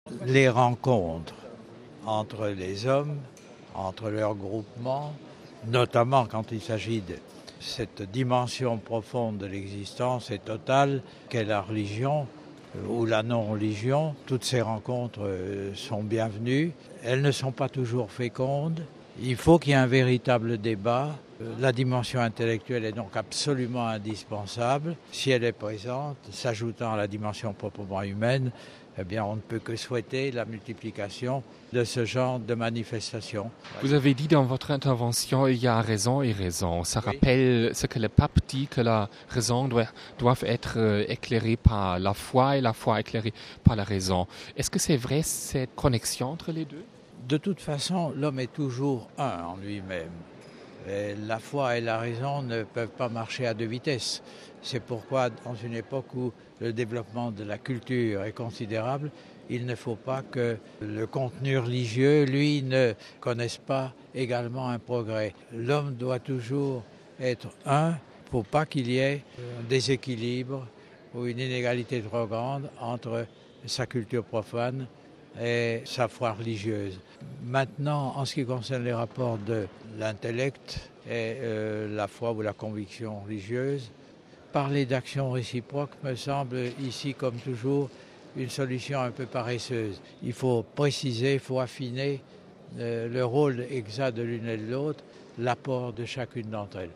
Les rencontres entre les hommes, entre leurs groupements, notamment quand il s'agit de cette dimension profonde de l'existence et totale qu'est la religion ou la non-religion, toutes ces rencontres sont bienvenues. Elles ne sont pas toujours fécondes. Il faut qu'il y ait un véritable débat. La dimension intellectuelle est donc absolument indispensable. Si elle est présente, s'ajoutant à la dimension proprement humaine, eh bien, on ne peut que souhaiter la multiplication de ce genre de manifestations. Vous avez dit dans votre intervention, il y a raison et raison. Ça rappelle ce que le pape dit, que la raison doit être éclairée par la foi et la foi éclairée par la raison. Est-ce que c'est vrai cette connexion entre les deux? De toute façon, l'homme est toujours un en lui-même. Et la foi et la raison ne peuvent pas marcher à deux vitesses. C'est pourquoi, dans une époque où le développement de la culture est considérable, il ne faut pas que le contenu religieux, lui, ne connaisse pas également un progrès. L'homme doit toujours être un. Il ne faut pas qu'il y ait un déséquilibre ou une inégalité trop grande entre sa culture profane et sa foi religieuse. Maintenant, en ce qui concerne les rapports de l'intellect et la foi ou la conviction religieuse, parler d'action réciproque me semble ici, comme toujours, une solution un peu paresseuse. Il faut préciser, il faut affiner le rôle exact de l'une et de l'autre, l'apport de chacune d'entre elles.